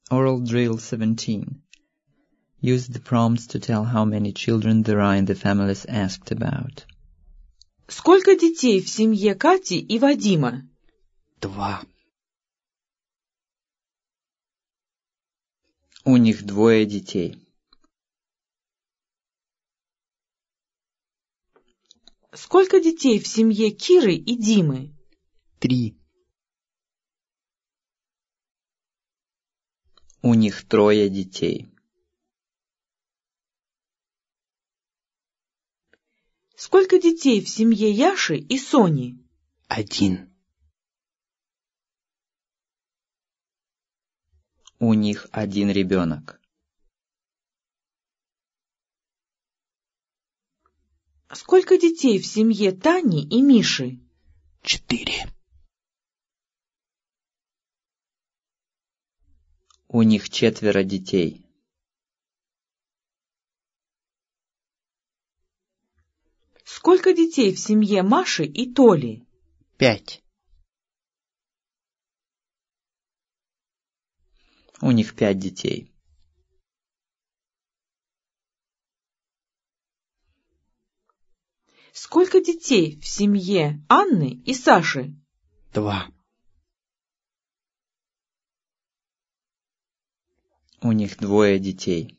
Oral Drill 17. Use the prompts to tell how many children there are in the families asked about. Сколько детей в семье Кати и Вадима? 2. У них 2 детей. Сколько детей в семье Киры и Димы? 3. У них 3 детей. Сколько детей в семье Яши и Сони? 1. У них 1 ребенок. Сколько детей в семье Тани и Миши? 4. У них 4 детей. Сколько детей в семье Маши и Толи? 5. У них 5 детей. Сколько детей в семье Анны и Саши? 2. У них 2 детей.